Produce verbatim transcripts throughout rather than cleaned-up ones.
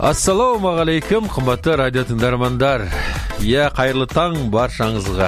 Ассалаумағалейкум, қымбатты радио тыңдармандар. Иә, қайырлы таң баршаңызға.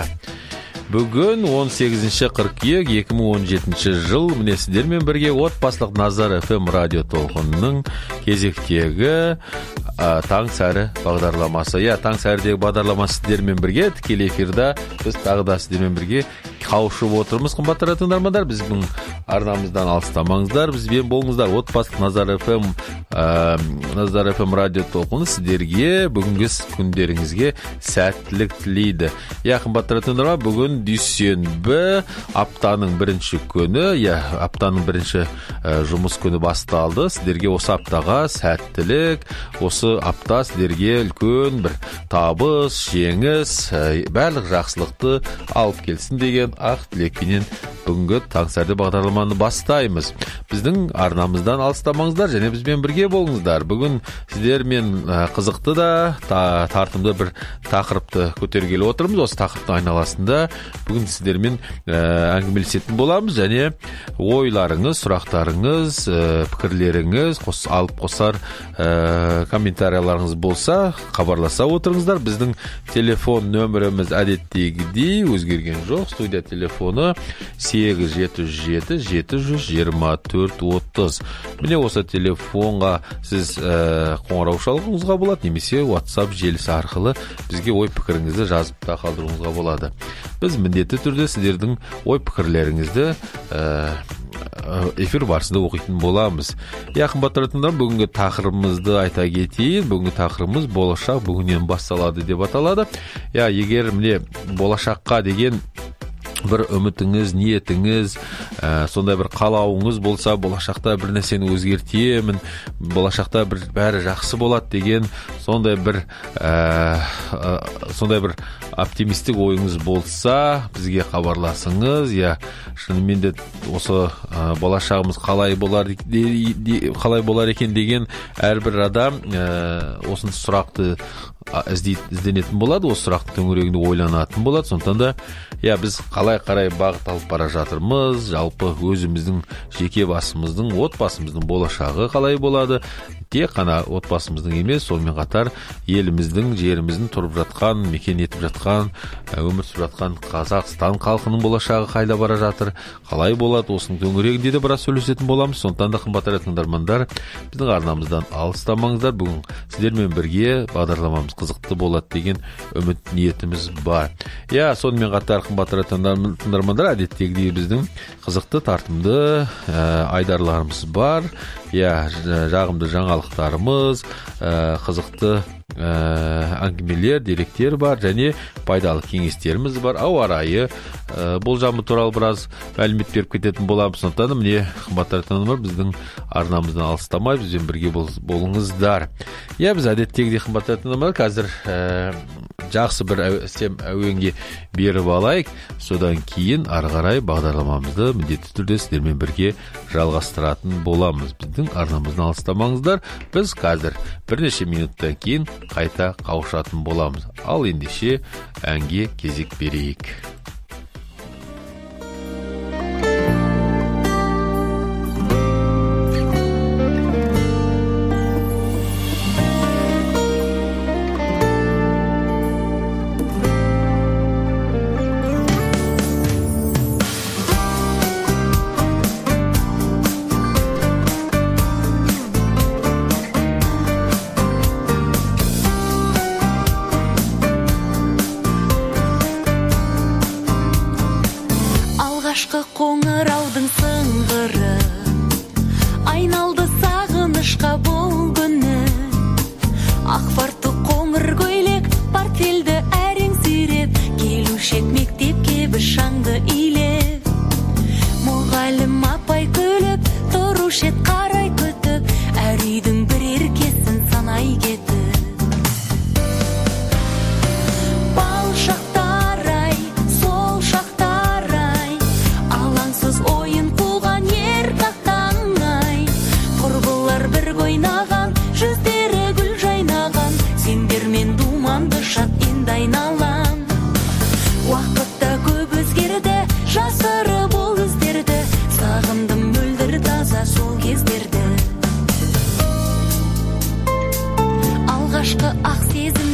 Бүгін он сегізінші қыркүйек екі мың он жетінші жыл. Міне сіздермен бірге отбасылық Назар эф эм радио толқынының кезектегі а, таң сәрі бағдарламасы. Иә, таң сәрідегі бағдарламасы сіздермен бірге тікелей эфирда біз тағы да сіздермен бірге қауышып отырмыз. Қымбатты радио тыңдармандар, біздің арнамыздан алыстамаңыздар, бізбен болыңыздар. Отбасылық Назар эф эм ә, Назар эф эм радио толқыны сіздерге бүгінгі күндеріңізге сәттілік тілейді. Иә, қымбатты радио тыңдармандар, бүгін дүйсенбі, аптаның бірінші күні, иә, аптаның бірінші ә, жұмыс күні басталды. Сіздерге осы аптаға сәттілік, осы апта сіздерге үлкен бір табыс, жеңіс, ә, барлық жақсылықты алып келсін деген ақ тілекпенен бүгінгі таңсәрді бағдарламаны бастаймыз. Біздің арнамыздан алыстамаңыздар және бізбен бірге болыңыздар. Бүгін сіздермен ә, қызықты да та, тартымды бір тақырыпты көтергелі отырмыз. Осы тақырыптың айналасында бүгін сіздермен ә, әңгімелесетін боламыз және ойларыңыз, сұрақтарыңыз, ә, пікірлеріңіз қос, алып қосар ә, комментарияларыңыз болса хабарласа отырыңыздар. Біздің телефон нөміріміз әдеттегідей өзгерген жоқ. Студия телефоны сегіз жеті жеті жеті жүз жиырма төрт отыз. Міне осы телефонға сіз ә, қоңырау шалуыңызға болады, немесе WhatsApp желісі арқылы бізге ой пікіріңізді жазып та қалдыруыңызға болады. Біз міндетті түрде сіздердің ой пікірлеріңізді ә, эфир барысында оқитын боламыз. Я қымбатты тыңдармандар, бүгінгі тақырыбымызды айта кетейін. Бүгінгі тақырыбымыз болашақ бүгіннен басталады деп аталады. Я егер міне болашаққа деген бір үмітіңіз, ниетіңіз, ә, сондай бір қалауыңыз болса, болашақта бір нәрсені өзгертемін, болашақта бір бәрі жақсы болады деген сондай бір ә, ә, сондай бір оптимистік ойыңыз болса, бізге хабарласыңыз. Я шынымен де осы ә, болашағымыз қалай болар, де, де, қалай болар екен деген әрбір адам ә, осындай сұрақты ізденетін болады, осы сұрақтың төңірегінде ойланатын болады. Сондықтан да я біз қалай қарай бағыт алып бара жатырмыз, жалпы өзіміздің жеке басымыздың, отбасымыздың болашағы қалай болады, тек қана отбасымыздың емес, сонымен қатар еліміздің, жеріміздің тұрып жатқан, мекен етіп жатқан, өмір сүріп жатқан Қазақстан халқының болашағы қайда бара жатыр, қалай болады, осының төңірегінде де біраз сөйлесетін боламыз. Сондықтан да қымбатты тыңдармандар, біздің арнамыздан алыстамаңыздар. Бүгін сіздермен бірге бағдарламамыз қызықты болады деген үміт ниетіміз бар. Я, сонымен қатар қымбатты тыңдармандар, әдеттегідей біздің қызықты тартымды ә, айдарларымыз бар. Я, жағымды жаңалықтарымыз, ә, қызықты ә, әңгімелер, деректер бар және пайдалы кеңестеріміз бар. Ауа райы ә, болжамы туралы біраз мәлімет беріп кететін боламыз. Сондықтан міне қымбатты тыңдармандар, біздің арнамыздан алыстамай бізбен бірге бол, болыңыздар. Я, біз әдеттегідей қымбатты тыңдармандар, қазір ә, жақсы бір әуен әуенге беріп алайық. Содан кейін ары қарай бағдарламамызды міндетті түрде сіздермен бірге жалғастыратын боламыз. Біздің арнамыздан алыстамаңыздар. Біз қазір бірнеше минуттан кейін қайта қауышатын боламыз. Ал ендеше әнге кезек берейік.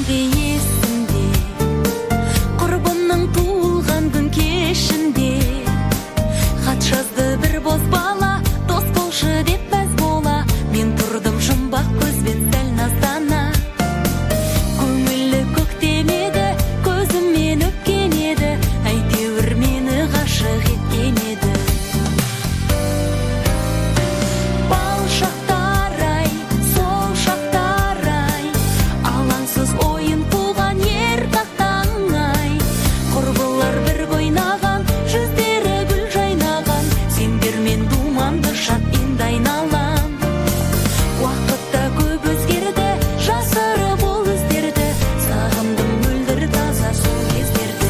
бәрінде есімде, құрбымның туылған күн кешінде. Хат жазды бір боз бала, дос болшы деп мәз бола. Мен тұрдым жұмбақ көзбен сәл наздана. Көңілі көктем еді, көзіммен өпкен еді, әйтеуір мені ғашық еткен еді. Бал шақтар ай, сол шақтар ай, алаңсыз ойын қуған ер тақтан ай. Құрбылар бір ойнаған, жүздері гүл жайнаған, сендермен думанды шат енді айналам. Уақытта көп өзгерді, жасырып ол іздерді, сағындым мөлдір таза сол кездерді.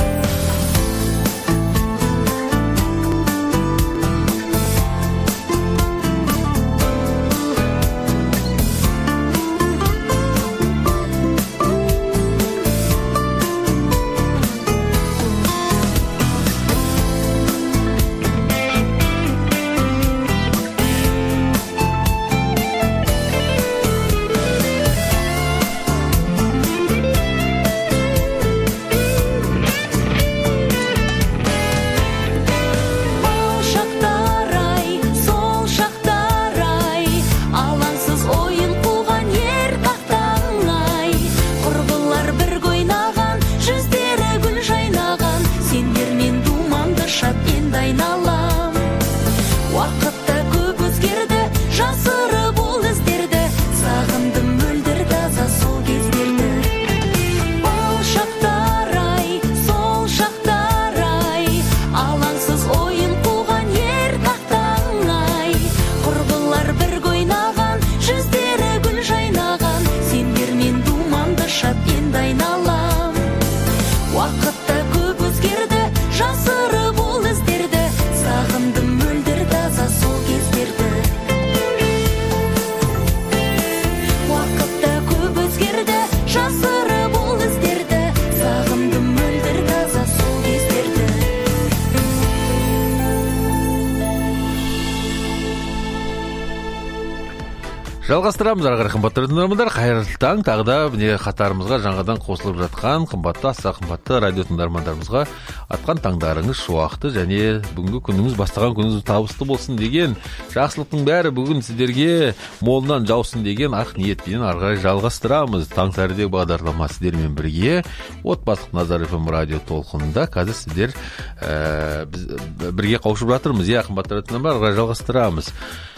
Бал шақтар ай, сол шақтар ай, алаңсыз ойын қуған ер тақтан ай. Құрбылар бір ойнаған, жүздері гүл жайнаған, сендермен думанды шат енді айналам. Уақытта көп өзгерді, жасырып ол іздерді, сағындым мөлдір таза сол кездерді. Бал шақтар ай, сол шақтар ай, алаңсыз ойын қуған ер тақтан ай. Құрбылар бір ойнаған, жүздері гүл жайнаған, сендермен думанды шат енді айналам. Уақытта көп өзгерді, жасырып ол іздерді, сағындым мөлдір таза сол кездерді. Уақытта көп өзгерді, жасырып ол іздерді, сағындым мөлдір таза сол кездерді. Жалғастырамыз, ары қарай қымбатты тыңдармандар. Қайырлы таң. Тағы да міне қатарымызға жаңадан қосылып жатқан қымбатты, аса қымбатты радио тыңдармандарымызға атқан таңдарыңыз шуақты және бүгінгі күніңіз, бастаған күніңіз табысты болсын деген, жақсылықтың бәрі бүгін сіздерге молынан жаусын деген ақ ниетпен ары қарай жалғастырамыз. Таң сәріде бағдарлама сіздермен бірге отбасылық Назар эф эм радио толқынында қазір сіздер ә, біз бірге қауышып жатырмыз. Иә, қымбатты тыңдармандар, ары қарай жалғастырамыз.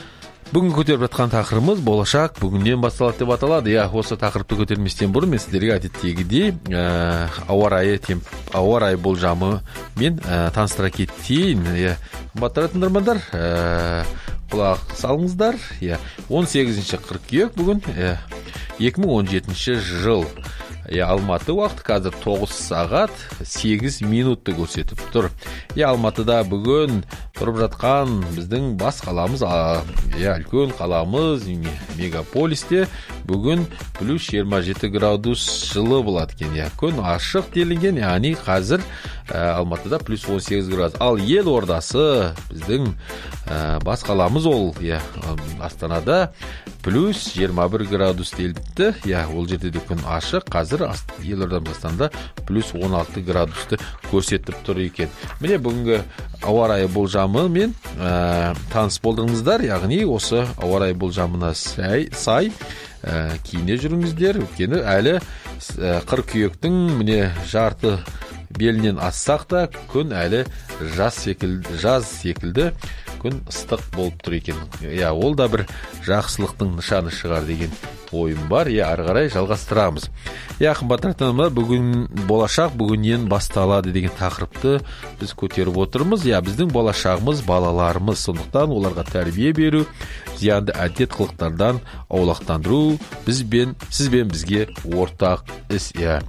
Бүгін көтеріп жатқан тақырыбымыз болашақ бүгіннен басталады деп аталады. Я, осы тақырыпты көтерместен бұрын мен сіздерге әдеттегідей ә, ауа райы темп, ауа райы болжамы мен ә, таныстыра кетейін. Я, қымбатты тыңдармандар, ә, құлақ салыңыздар. Я, он сегізінші қыркүйек бүгін ә, екі мың он жетінші жыл. Я, Алматы уақыты қазір тоғыз сағат сегіз минутты көрсетіп тұр. Я, Алматыда бүгін тұрып жатқан біздің бас қаламыз, я, үлкен қаламыз мегаполисте бүгін плюс жиырма жеті градус жылы болады екен. Я, күн ашық делінген, яғни қазір ә, Алматыда плюс он сегіз градус. Ал ел ордасы біздің ә, бас қаламыз ол, я, Астанада плюс жиырма бір градус деліпті. Я, ол жерде де күн ашық, қазір елордамыз Астанада плюс он алты градусты көрсетіп тұр екен. Міне бүгінгі ауа райы болжамы мен ә, таныс болдыңыздар, яғни осы ауа райы болжамына сай, сай ә, киіне жүріңіздер. Өйткені әлі ә, қыркүйектің міне жарты белінен ассақ та күн әлі жаз секілді, жаз секілді күн ыстық болып тұр екен. Я, ол да бір жақсылықтың нышаны шығар деген ойым бар. Я, ары қарай жалғастырамыз. Я, қымбатты тыңдармандар, бүгін болашақ бүгіннен басталады деген тақырыпты біз көтеріп отырмыз. Я, біздің болашағымыз балаларымыз, сондықтан оларға тәрбие беру, зиянды әдет қылықтардан аулақтандыру бізбен, сізбен бізге ортақ іс. Я,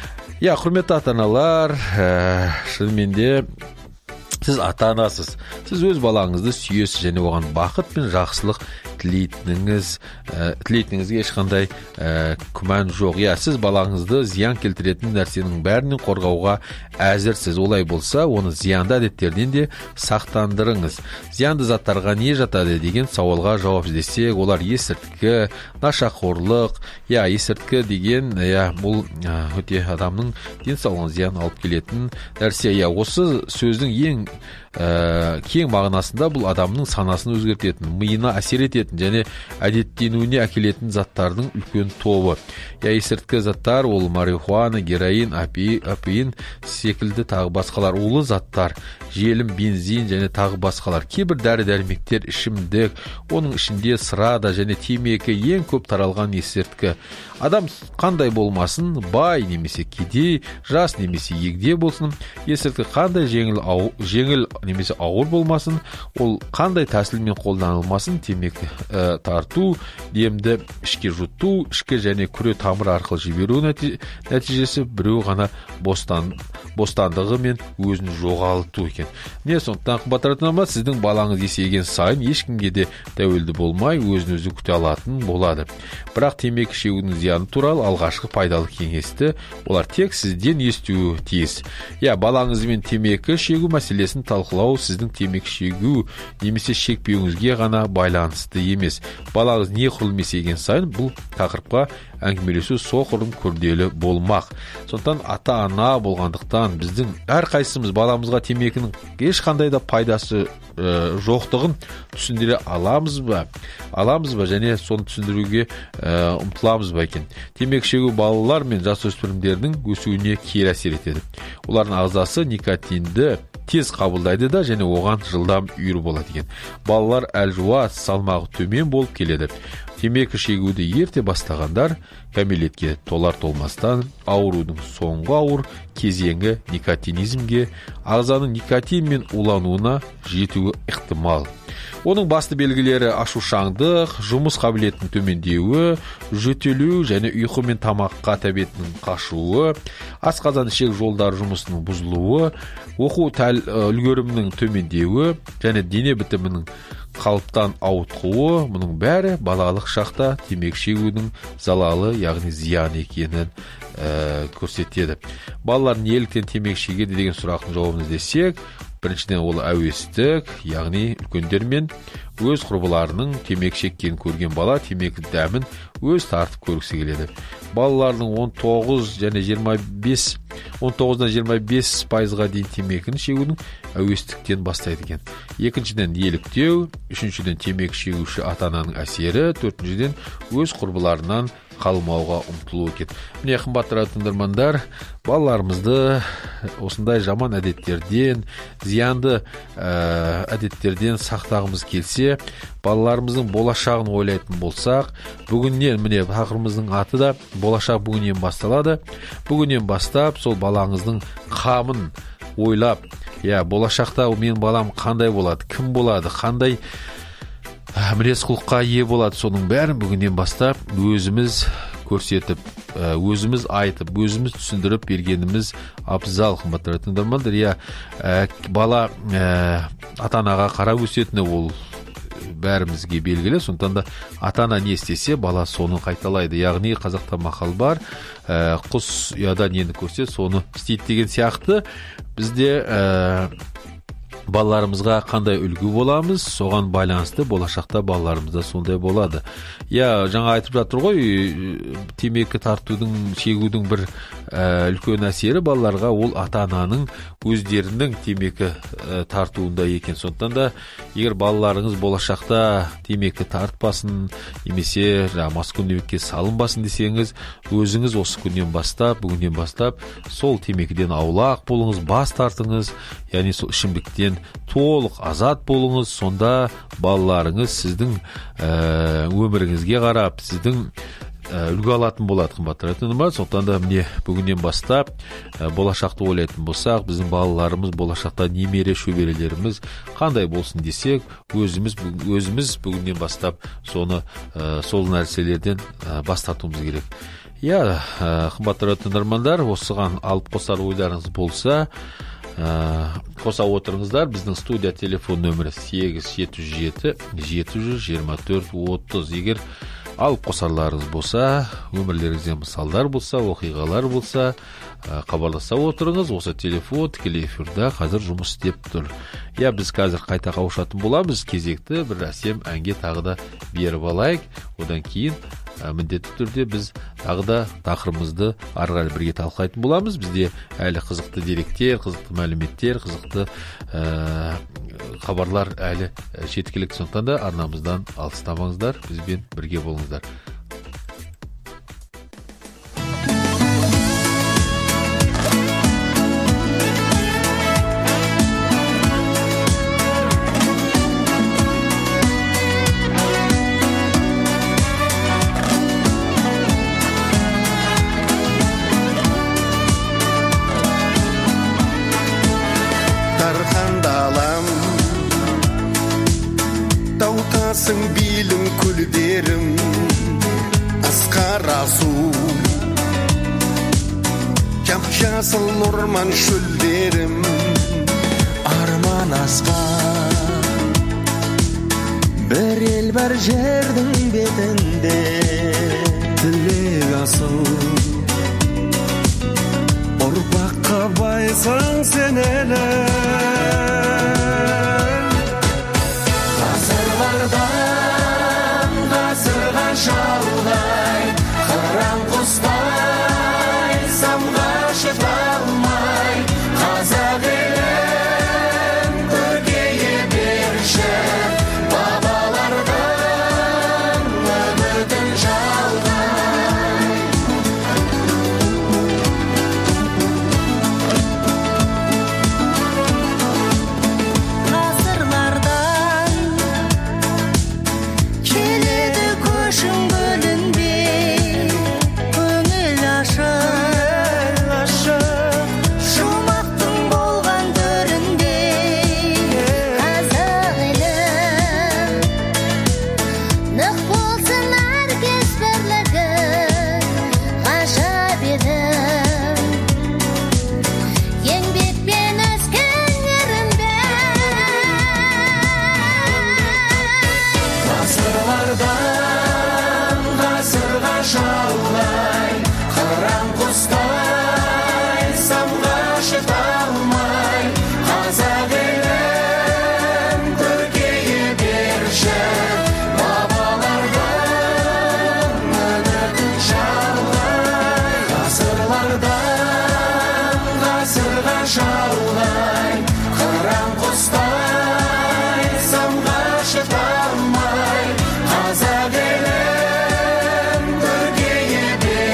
я, құрметті ата-аналар, ә, шынымен де сіз ата-анасыз. Сіз өз балаңызды сүйесіз және оған бақыт пен жақсылық тілейтініңіз ә, тілейтініңізге ешқандай ә, күмән жоқ. Иә, сіз балаңызды зиян келтіретін нәрсенің бәрінен қорғауға әзірсіз. Олай болса, оны зиянды әдеттерден де сақтандырыңыз. Зиянды заттарға не жатады деген сауалға жауап іздесек, олар есірткі, нашақорлық. Я, есірткі деген, я, бұл өте адамның денсаулығына зиян алып келетін нәрсе. Я, осы сөздің ең ә, кең мағынасында бұл адамның санасын өзгертетін, миына әсер ететін және әдеттенуіне әкелетін заттардың үлкен тобы. Я, есірткі заттар ол марихуана, героин, опиин секілді тағы басқалар, улы заттар, желім, бензин және тағы басқалар. Кейбір дәрі-дәрмектер, ішімдік, оның ішінде сырада және темекі ең көп таралған есірткі. Адам қандай болмасын, бай немесе кедей, жас немесе егде болсын, есірткі қандай жеңіл, ау, жеңіл немесе ауыр болмасын, ол қандай тәсілмен қолданылмасын, темекі ә, тарту, демді ішке жұту, ішкі және күре тамыр арқылы жіберу нәтижесі біреу ғана бостан, бостандығы мен өзін жоғалту екен. Не сондықтан қымбатты ма, сіздің балаңыз есейген сайын ешкімге де тәуелді болмай, өзін өзі күте алатын болады. Бірақ темекі шегудің зияны туралы алғашқы пайдалы кеңесті олар тек сізден естуі тиіс. Я, балаңызбен темекі шегу мәселесін талқылау сіздің темекі шегу немесе шекпеуіңізге ғана байланысты емес. Балаңыз не құрылым есейген сайын бұл тақырыпқа әңгімелесу соқырын күрделі болмақ. Сондықтан ата-ана болғандықтан біздің әрқайсымыз баламызға темекінің ешқандай да пайдасы ә, жоқтығын түсіндіре аламыз ба? Аламыз ба және соны түсіндіруге ә, ұмтыламыз ба екен? Темекі шегу балалар мен жасөспірімдердің өсуіне кері әсер етеді. Олардың ағзасы никотинді тез қабылдайды да және оған жылдам үйір болады екен. Балалар әлжуаз, салмағы төмен болып келеді. Темекі шегуді ерте бастағандар кәмелетке толар толмастан аурудың соңғы ауыр кезеңі никотинизмге, ағзаның никотинмен улануына жетуі ықтимал. Оның басты белгілері ашушаңдық, жұмыс қабілетінің төмендеуі, жөтелу және ұйқы мен тамаққа тәбетінің қашуы, асқазан ішек жолдары жұмысының бұзылуы, оқу тәл үлгерімінің төмендеуі және дене бітімінің қалыптан ауытқуы, мұның бәрі балалық шақта темекі шегудің залалы, яғни зиян екенін ә, көрсетеді. Балалар неліктен темекі шегеді деген сұрақтың жауабын іздесек, біріншіден ол әуестік, яғни үлкендермен өз құрбыларының темекі шеккенін көрген бала темекі дәмін өз тартып көргісі келеді. Балалардың он тоғыз және жиырма бес он тоғыздан жиырма бес пайызға дейін темекіні шегудің әуестіктен бастайды екен. Екіншіден еліктеу, үшіншіден темекі шегуші ата-ананың әсері, төртіншіден өз құрбыларынан қалмауға ұмтылу екен. Міне қымбатты тыңдармандар, балаларымызды осындай жаман әдеттерден, зиянды ә, әдеттерден сақтағымыз келсе, балаларымыздың болашағын ойлайтын болсақ, бүгіннен, міне тақырыбымыздың аты да болашақ бүгіннен басталады. Бүгіннен бастап сол балаңыздың қамын ойлап, я, болашақта менің балам қандай болады, кім болады, қандай мінез құлыққа ие болады, соның бәрін бүгіннен бастап өзіміз көрсетіп, өзіміз айтып, өзіміз түсіндіріп бергеніміз абзал. Қымбатты тыңдармандар, я, бала ата-анаға қарап өсетіні ол бәрімізге белгілі. Сондықтан да ата-ана не істесе, бала соны қайталайды. Яғни қазақта мақал бар, құс ұяда нені көрсе, соны істейді деген сияқты. Бізде балаларымызға қандай үлгі боламыз, соған байланысты болашақта балаларымызда сондай болады. Я, жаңа айтып жатыр ғой, темекі тартудың, шегудің бір ә, үлкен әсері балаларға ол ата-ананың өздерінің темекі ә, тартуында екен. Сондықтан да егер балаларыңыз болашақта темекі тартпасын, немесе маскүнемдікке салынбасын десеңіз, өзіңіз осы күннен бастап, бүгіннен бастап сол темекіден аулақ болыңыз, бас тартыңыз, яғни сол ішімдіктен толық азат болыңыз. Сонда балаларыңыз сіздің ә, өміріңізге қарап, сіздің ә, үлгі алатын болады. Қымбатты тыңдармандар, сондықтан да міне бүгіннен бастап ә, болашақты ойлайтын болсақ, біздің балаларымыз болашақта немере шөберелеріміз қандай болсын десек, өзіміз өзіміз бүгіннен бастап соны ә, сол нәрселерден ә, бас тартуымыз керек. Я, ә, қымбатты тыңдармандар, осыған алып қосар ойларыңыз болса, қоса отырыңыздар. Біздің студия телефон нөмірі сегіз жеті жүз жеті жеті жүз жиырма төрт отыз. Егер алып қосарларыңыз болса, өмірлеріңізден мысалдар болса, оқиғалар болса, хабарласа отырыңыз. Осы телефон тікелей эфирде қазір жұмыс істеп тұр. Я біз қазір қайта қауышатын боламыз. Кезекті бір әсем әнге тағы да беріп алайық. Одан кейін міндетті түрде біз тағы да тақырыбымызды ары қарай бірге талқылайтын боламыз. Бізде әлі қызықты деректер, қызықты мәліметтер, қызықты ә, хабарлар әлі жеткілікті. Сондықтан да арнамыздан алыстамаңыздар, бізбен бірге болыңыздар. Таутасың билің күлдерім асқара су, жап-жасыл орман шөлдерім арман асқан. Бір ел бар жердің бетінде тілек асыл, ұрпаққа байсаң сен әлі. Ғасырлардан ғасырға шалғай, қыран құстай самға шыта алмай, қазақ елін көркейе берші, бабалардан үмітін жалғай. Ғасырлардан келеді көшің бөлінбей, көңіл ашық, жұмақтың болған төрінде. Қазақ елім нық болсын әркез бірлігі, ғажап едім еңбекпен өскен ерінбе. Ғасырлардан ғасырға шалғай, қыран құстай самға шыта алмай, қазақ елін көркейе берші, бабалардан үмітін жалғай. Ғасырлардан ғасырға шалғай, қыран құстай самға шыта алмай, қазақ елін көркейе берші,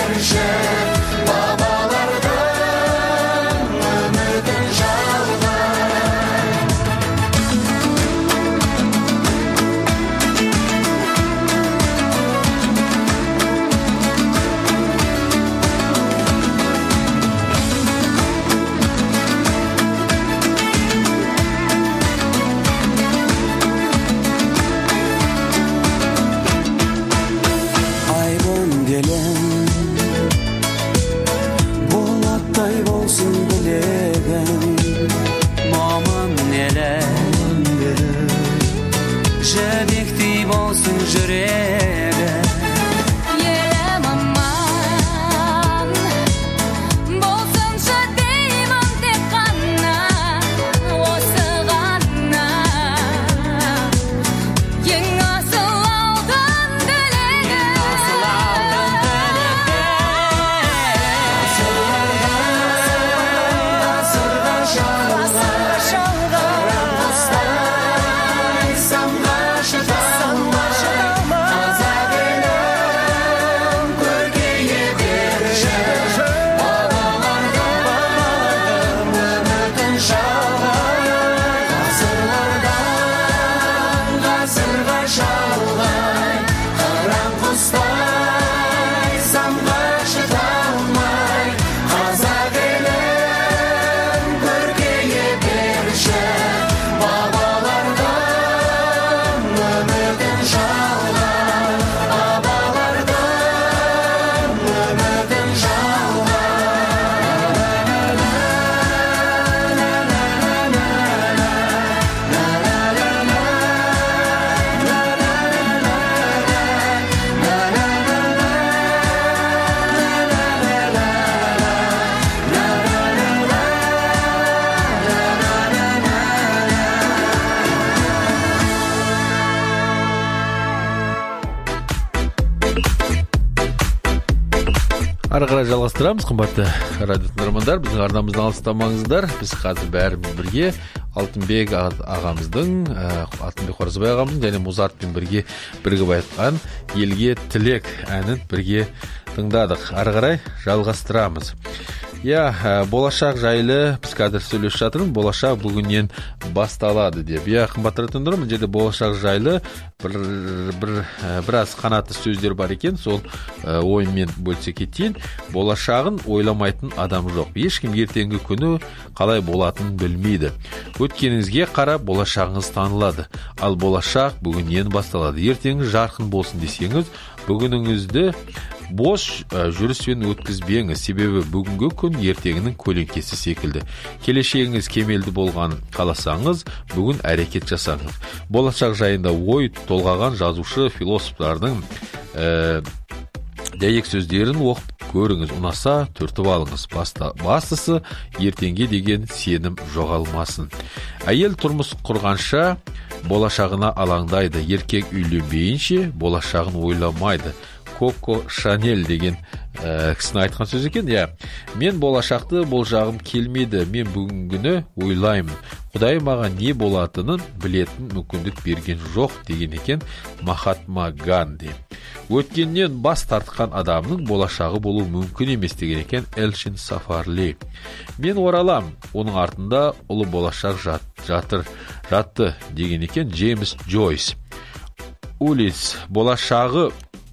Ары қарай жалғастырамыз, қымбатты радио тыңдармандар. Біздің арнамыздан алыстамаңыздар. Біз қазір бәріміз бірге Алтынбек ағамыздың, Алтынбек Қоразбай ағамыздың және Музартпен бірге бірігіп айтқан елге тілек әнін бірге тыңдадық. Ары қарай жалғастырамыз. Я, болашақ жайлы біз қазір сөйлесіп жатырмыз. Болашақ бүгіннен басталады деп. Я, қымбатты тыңдарман, бұл жерде болашақ жайлы бір бір біраз қанатты сөздер бар екен. Сол оймен бөлісе кетейін. Болашағын ойламайтын адам жоқ. Ешкім ертеңгі күні қалай болатынын білмейді. Өткеніңізге қарап болашағыңыз танылады. Ал болашақ бүгіннен басталады. Ертеңі жарқын болсын десеңіз, бүгініңізді бос жүріспен өткізбеңіз, себебі бүгінгі күн ертеңінің көлеңкесі секілді. Келешегіңіз кемелді болғанын қаласаңыз, бүгін әрекет жасаңыз. Болашақ жайында ой толғаған жазушы философтардың ә, дәйек сөздерін оқып көріңіз, ұнаса түртіп алыңыз. Баста, бастысы ертеңге деген сенім жоғалмасын. Әйел тұрмыс құрғанша болашағына алаңдайды, еркек үйленбейінше болашағын ойламайды. Коко Шанель деген ә, кісіні айтқан сөз екен. Я, мен болашақты болжағым келмейді, мен бүгінгіні ойлаймын. Құдай маған не болатынын білетін мүмкіндік берген жоқ деген екен Махатма Ганди. Өткеннен бас тартқан адамның болашағы болу мүмкін емес деген екен Элшин Сафарли. Мен оралам, оның артында ұлы болашақ жат, жатыр, жатты деген екен Джеймс Джойс. Улис, болашағы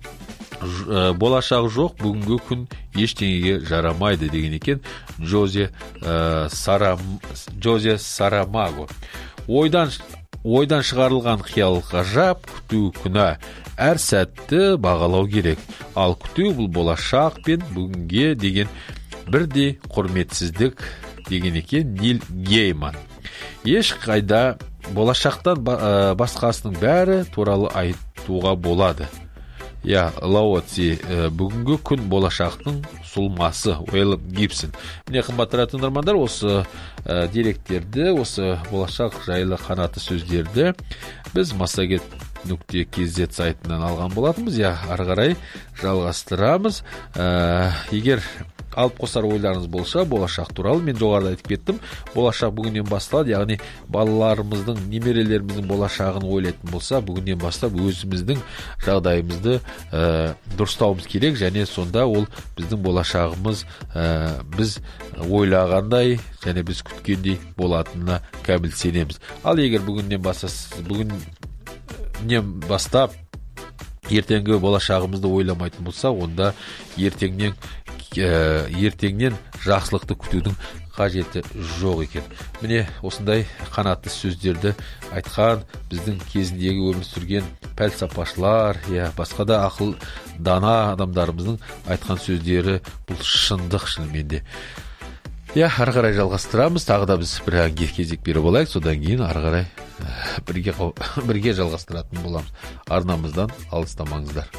болашақ жоқ, бүгінгі күн ештеңеге жарамайды деген екен Джозе ә, Сарам, Джозе Сарамаго. Ойдан ойдан шығарылған қиял ғажап, күту күнә, әр сәтті бағалау керек. Ал күту бұл болашақ пен бүгінге деген бірдей құрметсіздік деген екен Нил Гейман. Еш қайда болашақтан басқасының бәрі туралы айтуға болады. Я, Лаоци, бүгінгі күн болашақтың сұлмасы, Уэлл Гибсон. Міне, қымбатты тыңдармандар, осы ә, деректерді, осы болашақ жайлы қанатты сөздерді біз массагет нүкте кз сайтынан алған болатынбыз. Я, ары қарай жалғастырамыз. Ә, егер алып қосар ойларыңыз болса, болашақ туралы мен жоғарыда айтып кеттім. Болашақ бүгіннен басталады, яғни балаларымыздың, немерелеріміздің болашағын ойлайтын болса, бүгіннен бастап өзіміздің жағдайымызды ә, дұрыстауымыз керек, және сонда ол біздің болашағымыз ә, біз ойлағандай және біз күткендей болатынына кәміл сенеміз. Ал егер бүгіннен бастап, бүгіннен бастап ертеңгі болашағымызды ойламайтын болса, онда ертеңнен ертеңнен жақсылықты күтудің қажеті жоқ екен. Міне осындай қанатты сөздерді айтқан біздің кезіндегі өмір сүрген пәлсапашылар, я басқа да ақыл дана адамдарымыздың айтқан сөздері бұл шындық шынымен де. Я, ары қарай жалғастырамыз. Тағы да біз бір әнге кезек беріп алайық, содан кейін ары қарай бірге бірге жалғастыратын боламыз. Арнамыздан алыстамаңыздар.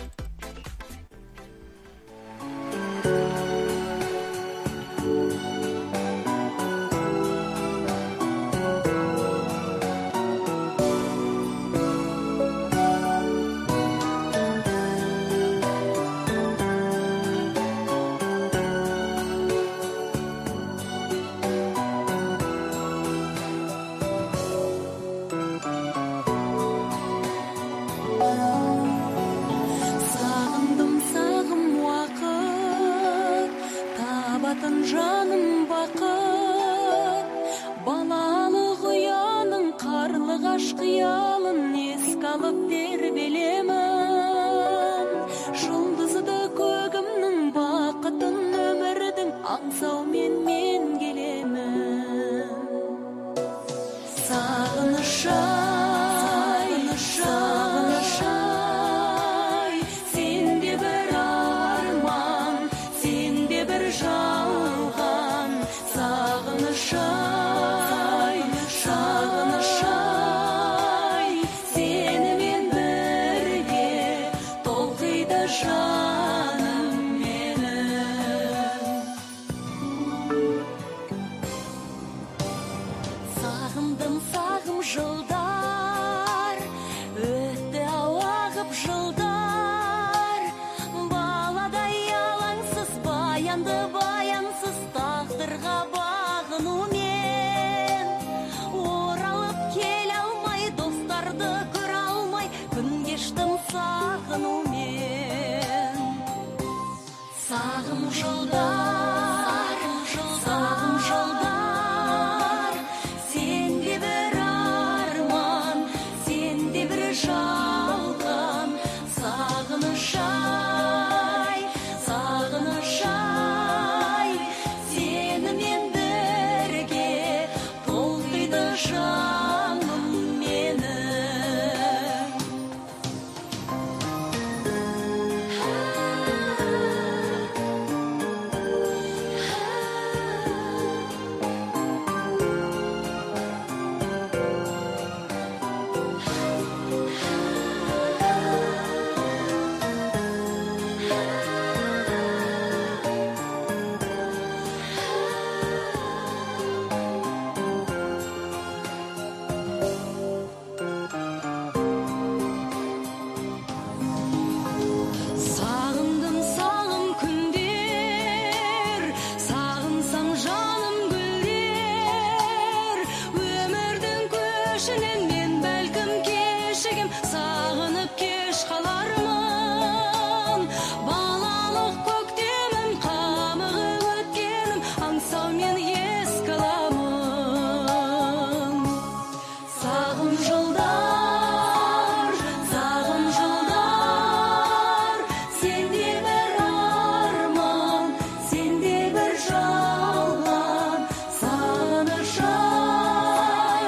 Жаным бақыт, балалық ұяның қарлық ашқ қиялын еске алып тербелемін. Жұлдызды көгімнің бақытын өмірдің аңсаумен мен келемін. Сағынышай, сағынышай, сенде бір арман, сенде бір жалған. Сағынышай, сағынышай, сенімен бірге толқиды жаным менің. Сағындым, сағым жылдар, өтті ауағып жылдар, Сағым жолдар, сағым жолдар, сенде бір арман, сенде бір жалған, сағыныш-ай, сағыныш-ай, сенімен бірге толқиды жаным менің. Сағындым сағым күндер, сағынсам жаным гүлдер, өмірдің көшінен мен бәлкім кешігем, сағынып кеш қалармын. Балалық көктемім, қамығы өткенім, аңсаумен еске аламын. Сағым жолдар, сағым жолдар, сенде бір арман, сенде бір жалған, сағыныш-ай,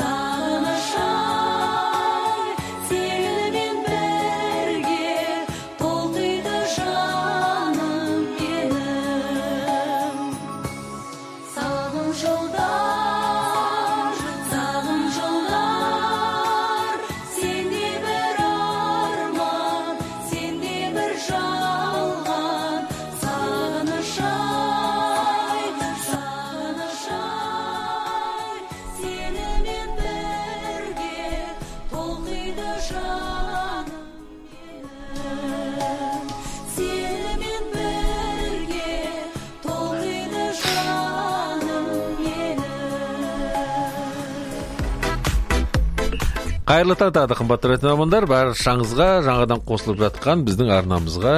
сағыныш-ай, сенімен бірге толқиды жаным менің. Сағым жолдар, сағым жолдар, сенде бір арман, сенде бір жалған, сағыныш-ай, сағыныш-ай, сенімен бірге толқиды жаным менің. Сенімен бірге толқиды жаным менің. Қайырлы таң тағы да қымбатты тыңдармандар, баршаңызға жаңадан қосылып жатқан біздің арнамызға,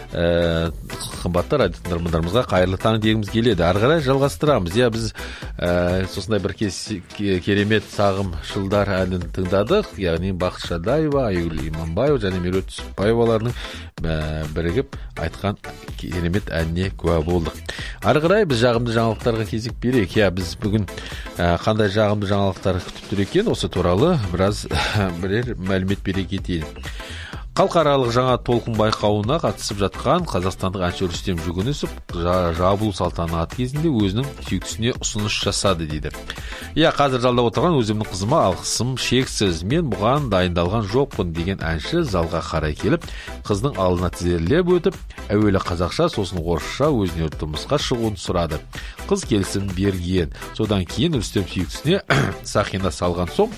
ә, қымбатты радио тыңдармандарымызға қайырлы таң дегіміз келеді. Ары қарай жалғастырамыз. Я біз ә, сосындай бір кес, керемет сағым жылдар әнін тыңдадық. Яғни Бақыт Шадаева, Айгүл Иманбаева және Меруерт Түсіпбаеваларының ә, бірігіп айтқан керемет әніне куә болдық. Ары қарай біз жағымды жаңалықтарға кезек берейік. Я біз бүгін ә, қандай жағымды жаңалықтар күтіп тұр екен, осы туралы біраз бірер мәлімет бере кетейін. Халықаралық жаңа толқын байқауына қатысып жатқан қазақстандық әнші Рүстем Жүгінісов жабылу салтанаты кезінде өзінің сүйіктісіне ұсыныс жасады дейді. Иә, қазір залда отырған өзімнің қызыма алғысым шексіз, мен бұған дайындалған жоқпын деген әнші залға қарай келіп, қыздың алдына тізерлеп өтіп, әуелі қазақша, сосын орысша өзіне тұрмысқа шығуын сұрады. Қыз келісім берген. Содан кейін Рүстем сүйіктісіне сақина салған соң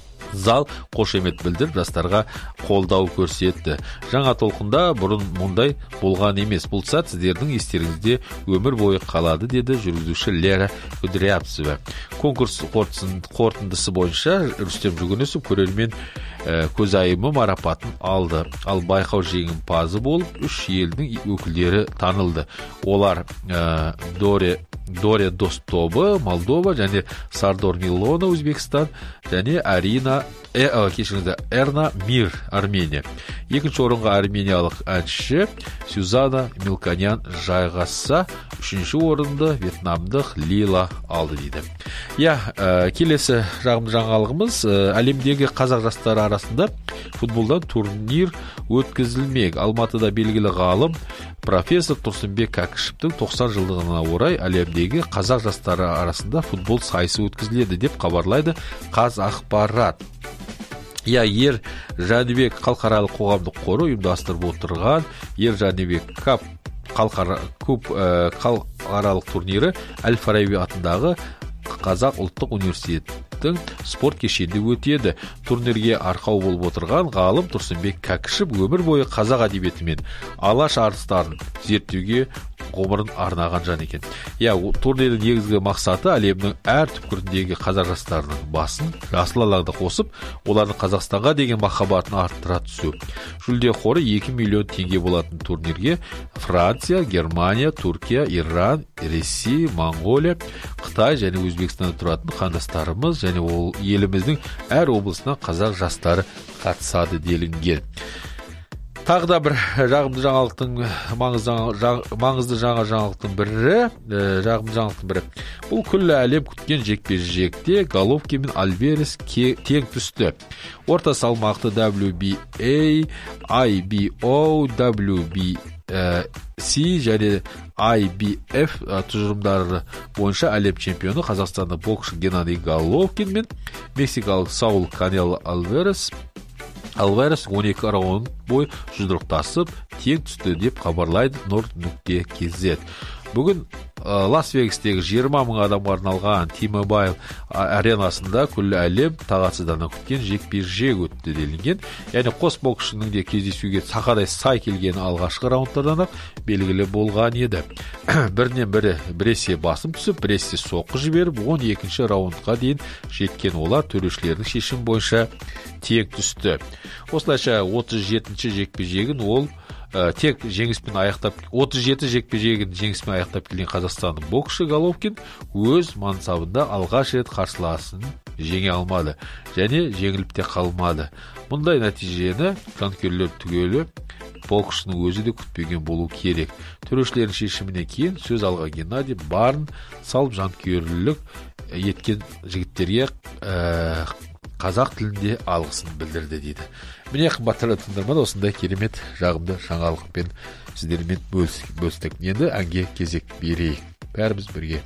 зал қошемет білдіріп жастарға қолдау көрсетті. Жаңа толқында бұрын мұндай болған емес. Бұл сәт сіздердің естеріңізде өмір бойы қалады, деді жүргізуші Лера Кудрявцева. Конкурс қорытындысы бойынша Рүстем Жүгінісов көрермен көзайымы марапатын алды. Ал байқау жеңімпазы болып үш елдің өкілдері танылды. Олар ә, Доре Доре Дос тобы Молдова және Сардор Милона Өзбекстан және Арина Э, кешіңізді, Эрна Мир Армения. Екінші орынға армениялық әнші Сюзана Милканян жайғасса, үшінші орынды вьетнамдық Лила алды дейді. Я, ә, келесі жағымды жаңалығымыз, ә, әлемдегі қазақ жастары арасында футболдан турнир өткізілмек. Алматыда белгілі ғалым профессор Тұрсынбек Кәкішевтің тоқсан жылдығына орай әлемдегі қазақ жастары арасында футбол сайысы өткізіледі деп хабарлайды Қазақпарат. Я, Ер Жәнібек халықаралық қоғамдық қоры ұйымдастырып отырған Ер Жәнібек кап халықаралық турнирі Әл-Фараби атындағы Қазақ ұлттық университеттің спорт кешенде өтеді. Турнирге арқау болып отырған ғалым Тұрсынбек Кәкішев өмір бойы қазақ әдебиеті мен алаш арыстарын зерттеуге ғұмырын арнаған жан екен. Иә, турнирдің негізгі мақсаты әлемнің әр түкпіріндегі қазақ жастарының басын жасыл алаңда қосып, олардың Қазақстанға деген махаббатын арттыра түсу. Жүлде қоры екі миллион теңге болатын турнирге Франция, Германия, Түркия, Иран, Ресей, Монғолия, Қытай және Өзбекстанда тұратын қандастарымыз және ол еліміздің әр облысынан қазақ жастары қатысады делінген. Тағы да бір жағымды жаңалықтың маңызды, маңызды жаңа жаңалықтың бірі, жағымды жаңалықтың бірі. Бұл күллі әлем күткен жекпе-жекте Головкин мен Альварес тең түсті. Орта салмақты дабл ю би эй, ай би о, дабл ю би си және ай би эф тұжырымдары бойынша әлем чемпионы қазақстандық боксшы Геннадий Головкин мен мексикалық Саул Канело Альварес Альварес он екі раунд бойы жұдырықтасып тең түсті деп хабарлайды нұр нүкте кз. Бүгін Лас-Вегастегі жиырма мың адамға арналған T-Mobile аренасында күллі әлем тағатсыздана күткен жекпе-жек өтті делінген. Яғни қос боксшының де кездесуге сақадай сай келгені алғашқы раундтардан ақ белгілі болған еді. Бірінен бірі біресе басым түсіп, біресе соққы жіберіп, он екінші раундқа дейін жеткен олар төрешілердің шешім бойынша тең түсті. Осылайша отыз жетінші жекпе-жегін ол Ә, тек жеңіспен аяқтап отыз жеті жекпе-жегін жеңіспен аяқтап келген қазақстандық боксшы Головкин өз мансабында алғаш рет қарсыласын жеңе алмады және жеңіліп те қалмады. Мұндай нәтижені жанкүйерлер түгелі боксшының өзі де күтпеген болу керек. Төрешілердің шешімінен кейін сөз алған Геннадий барын салып жанкүйерлік еткен жігіттерге ә, қазақ тілінде алғысын білдірді дейді. Міне қымбатты тыңдарман, осындай керемет жағымды жаңалықпен сіздермен бөлістік. Енді әнге кезек берейік. Бәріміз бірге.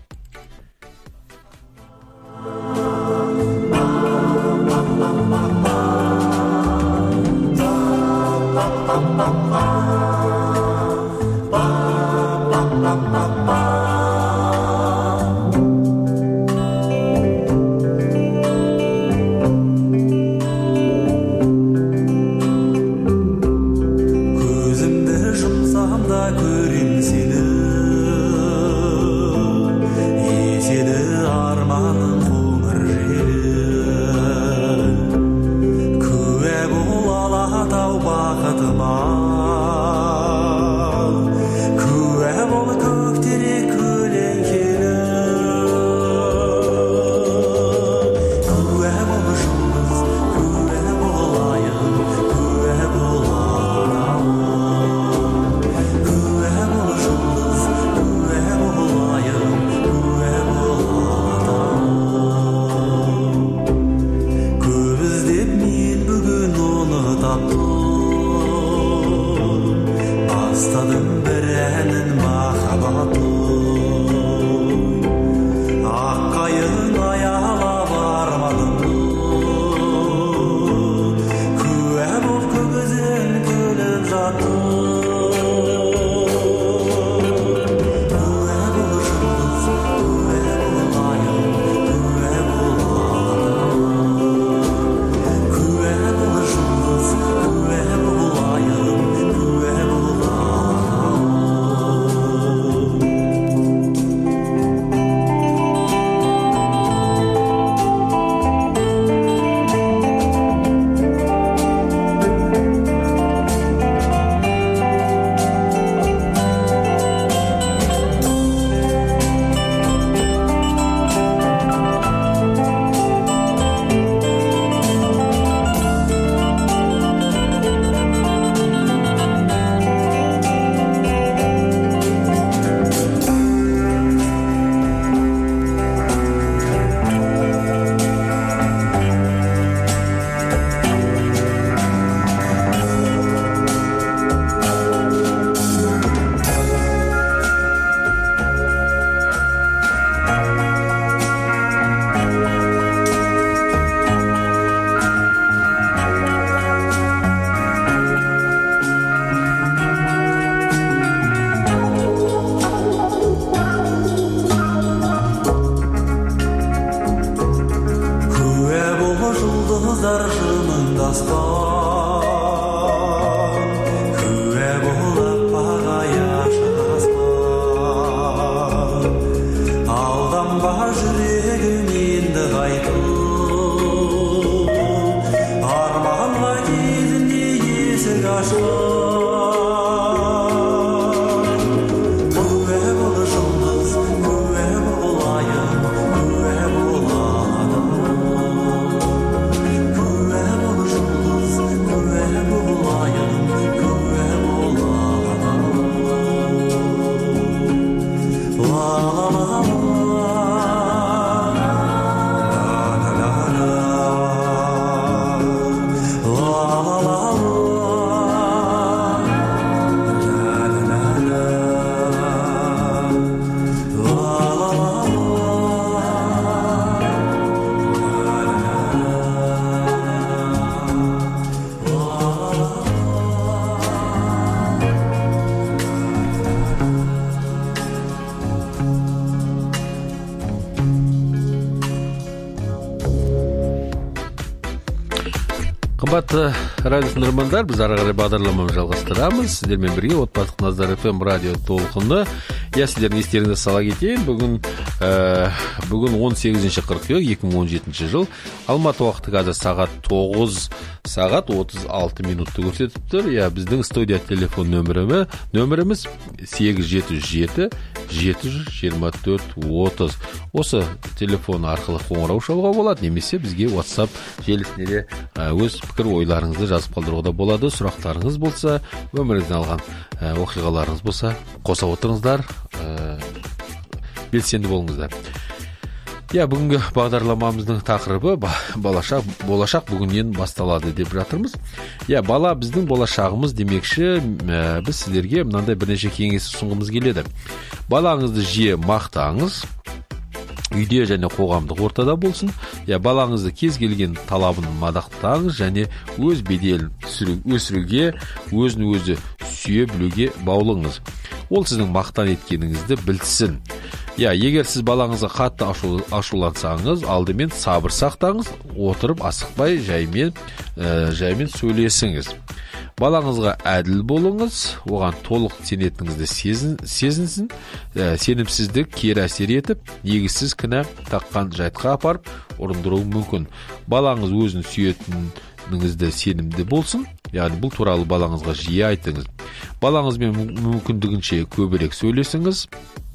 Whoever Қымбатты радио тыңдармандар, біз ары қарай бағдарламамызды жалғастырамыз. Сіздермен бірге отбасылық Назар эф эм радио толқыны. Я сіздердің естеріңізге сала кетейін. Бүгін ә, бүгін он сегізінші қыркүйек екі мың он жетінші жыл. Алматы уақыты қазір сағат тоғыз сағат отыз алты минутты көрсетіп тұр. Я біздің студия телефон нөмірімі нөміріміз сегіз жеті жеті жеті жүз жиырма төрт отыз. Осы телефон арқылы қоңырау шалуға болады, немесе бізге WhatsApp желісіне де өз пікір ойларыңызды жазып қалдыруға да болады. Сұрақтарыңыз болса, өміріңізден алған ә, оқиғаларыңыз болса, қоса отырыңыздар, ә, белсенді болыңыздар. Я, бүгінгі бағдарламамыздың тақырыбы болашақ, болашақ бүгіннен басталады деп жатырмыз. Я, бала біздің болашағымыз демекші, ә, біз сіздерге мынандай бірнеше кеңес ұсынғымыз келеді. Балаңызды жиі мақтаңыз, үйде және қоғамдық ортада болсын. Я, балаңызды кез келген талабын мадақтаңыз және өз беделін өсіруге, өзін өзі сүйе білуге баулыңыз. Ол сіздің мақтан еткеніңізді білсін. Я, егер сіз балаңызға қатты ашу, ашулансаңыз, алдымен сабыр сақтаңыз, отырып асықпай жаймен, ә, жаймен сөйлесіңіз. Балаңызға әділ болыңыз, оған толық сенетіңізді сезін, сезінсін, ә, сенімсіздік кері әсер етіп, негізсіз кінә таққан жайтқа апарып ұрындыруы мүмкін. Балаңыз өзін сүйетініңізді сенімді болсын, яғни бұл туралы балаңызға жиі айтыңыз. Балаңызбен мүмкіндігінше көбірек сөйлесіңіз,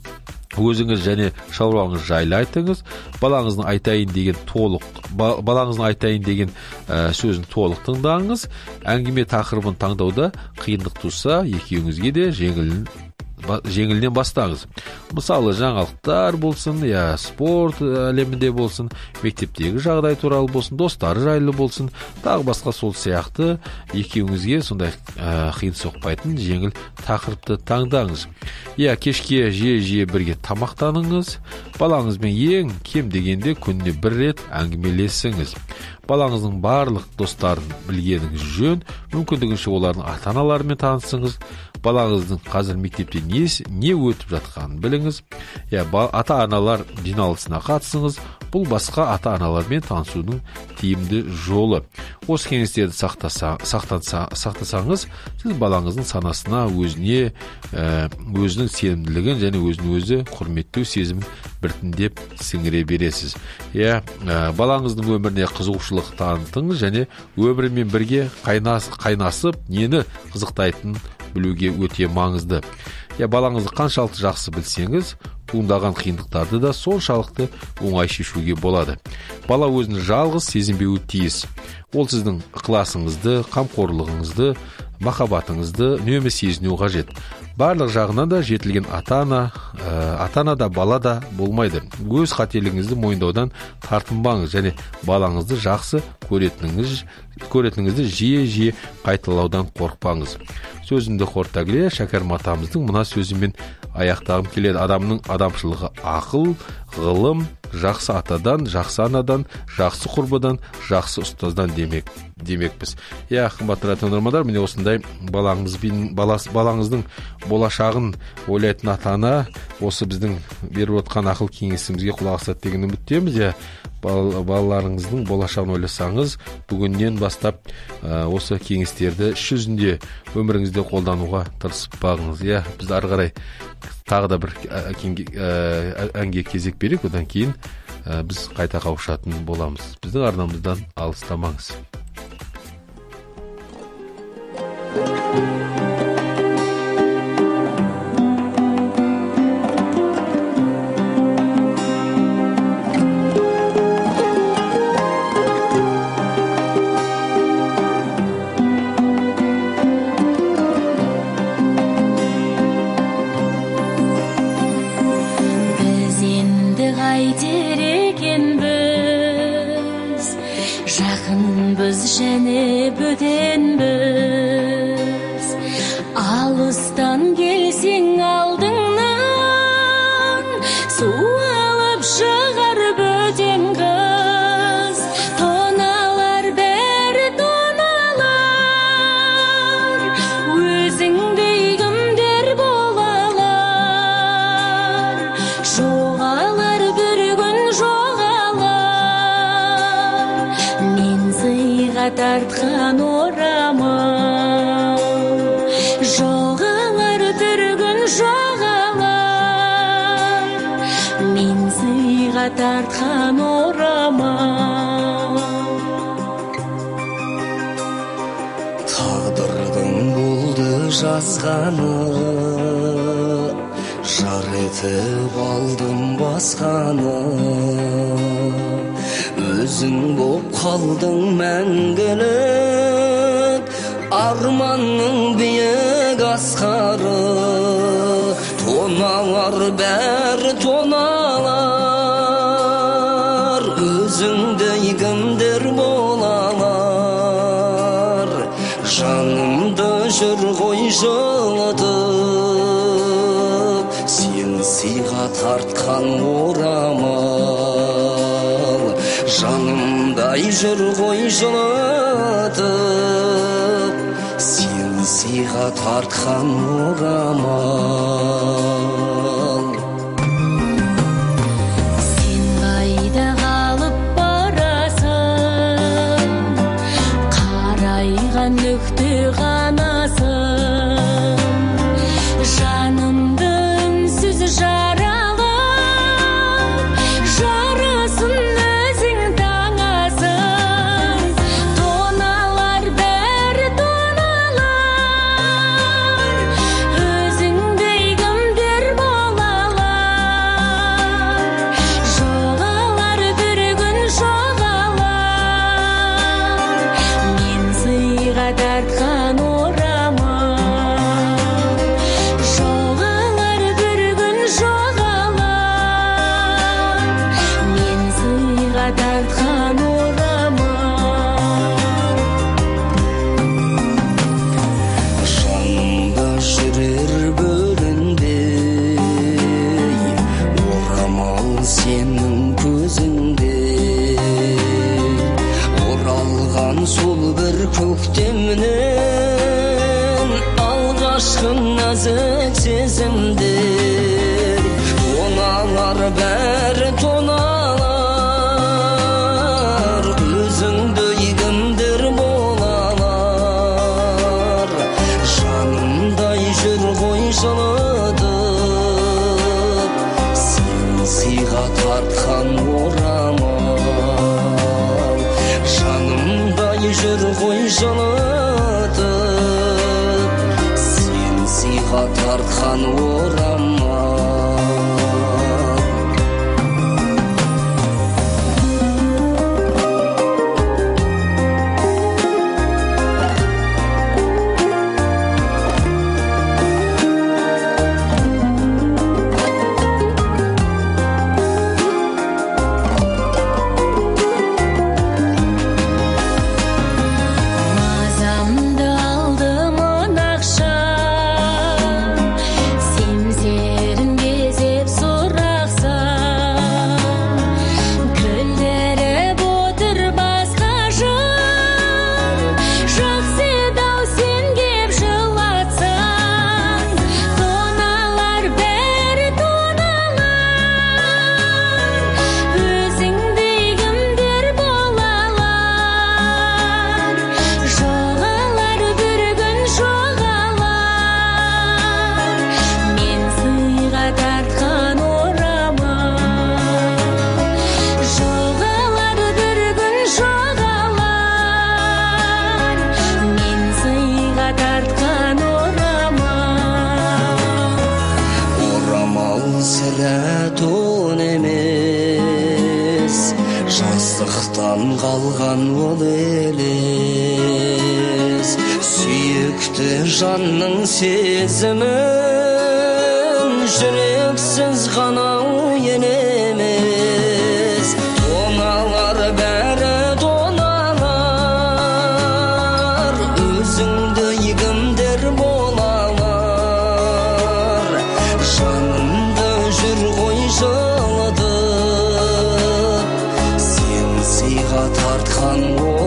өзіңіз және шаруаңыз жайлы айтыңыз. Балаңыздың айтайын деген толық балаңыздың айтайын деген ә, сөзін толық тыңдаңыз. Әңгіме тақырыбын таңдауда қиындық туса, екеуіңізге де жеңіл жеңілінен бастаңыз. Мысалы, жаңалықтар болсын, я, спорт әлемінде болсын, мектептегі жағдай туралы болсын, достары жайлы болсын, тағы басқа сол сияқты екеуіңізге сондай ә, қиын соқпайтын жеңіл тақырыпты таңдаңыз. Я, кешке жиі-жиі бірге тамақтаныңыз. Балаңызбен ең кем дегенде күніне бір рет әңгімелесіңіз. Балаңыздың барлық достарын білгеніңіз жөн, мүмкіндігінше олардың ата-аналарымен танысыңыз. Балаңыздың қазір мектепте не, не өтіп жатқанын біліңіз. Я, ата-аналар жиналысына қатысыңыз. Бұл басқа ата-аналармен танысудың тиімді жолы. Осы кеңестерді сақтаса, сақтанса, сақтасаңыз, сіз балаңыздың санасына өзіне, ә, өзінің сенімділігін және өзін өзі құрметтеу сезімін біртіндеп сіңіре бересіз. Я, ә, балаңыздың өміріне қызығушылық танытыңыз және өмірімен бірге қайнас, қайнасып, нені қызықтайтынын білуге өте маңызды. Я, балаңызды қаншалықты жақсы білсеңіз, туындаған қиындықтарды да соншалықты оңай шешуге болады. Бала өзін жалғыз сезінбеуі тиіс. Ол сіздің ықыласыңызды, қамқорлығыңызды, махаббатыңызды үнемі сезіну қажет. Барлық жағынан да жетілген ата-ана, ә, ата-ана да бала да болмайды. Өз қателігіңізді мойындаудан тартынбаңыз және балаңызды жақсы көретініңіз, көретініңізді жиі-жиі қайталаудан қорықпаңыз. Сөзімді қорыта келе, шәкәрім атамыздың мына сөзімен аяқтағым келеді. Адамның адамшылығы ақыл, ғылым, жақсы атадан, жақсы анадан, жақсы құрбыдан, жақсы ұстаздан демек демекпіз. Я, қымбатты радио тыңдармандар, міне осындай балаңызбен балас, балаңыздың болашағын ойлайтын ата-ана осы біздің беріп отқан ақыл кеңесімізге құлақ асады деген үміттеміз. Я, балаларыңыздың болашағын ойласаңыз, бүгіннен бастап ә, осы кеңестерді іс жүзінде өміріңізде қолдануға тырысып бағыңыз. Я, біз ары қарай тағы да бір әнге кезек берейік, одан кейін ә, біз қайта қауышатын боламыз. Біздің арнамыздан алыстамаңыз. Және бөтенбіз, алыстан келсең алдыңнан, су алып шығар бөтен қыз. Тоналар бәрі тоналар, өзіңдей кімдер болалар. Жоғалар бір күн жоғалар, мен сыйға тартқан жоғалар, мен сыйға тартқан орамал. Тағдырдың болды жазғаны, жар етіп алдым басқаны. Өзің боп қалдың мәңгілік, арманның биік асқары. Тоналар бәрі тоналар, өзіңдей кімдер болалар. Жанымды жүр ғой жылытып, сен сыйға тартқан орамал. Жанымдай жүр ғой жылытып, сен сыйға тартқан орамал. Сен қайда қалып барасың, қарайған нүкте ғанасың. Жанымды үнсіз жаралап, жарасын өзің таңасың. Тоналар бәрі тоналар, өзіңдей кімдер болалар. Жоғалар бір күн жоғалар, мен сыйға тартқан орамал. Жоғалар бір күн жоғалар, мен сыйға тартқан орамал. Жанымда жүрер бөлінбей, орамал сенің көзіңде. Оралған сол бір көктемнен, алғашқы нәзік сезімдер. Тоналар бәрі тоналар, өзіңдей кімдер болалар. Жанымдай жүр ғой жылытып, сен сыйға тартқан орамал. Жанымдай жүр ғой жылытып, сен сыйға тартқан орамал. Мазамды алды монақша, семсерін кезеп сұрақсам. Күлдіріп отыр басқа жан, жақсы еді-ау сен кеп жылатсаң. Тоналар бәрі тоналар, өзіңдей кімдер болалар. Жоғалар бір күн жоғалар, мен сыйға тартқан орамал. Жоғалар бір күн жоғалар, мен сыйға тартқан орамал. Орамал сірә тон емес, жастықтан қалған ол елес. Сүйікті жанның сезімін жүрексіз ғана енемес. Тоналар бәрі тоналар, өзіңдей кімдер болалар. Жанымды жүр ғой жылытып, сен сыйға тартқан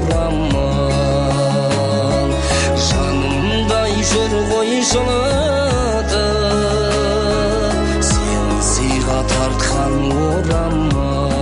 орамал. Жанымдай жүр ғой жылытып, сен сыйға тартқан орамал.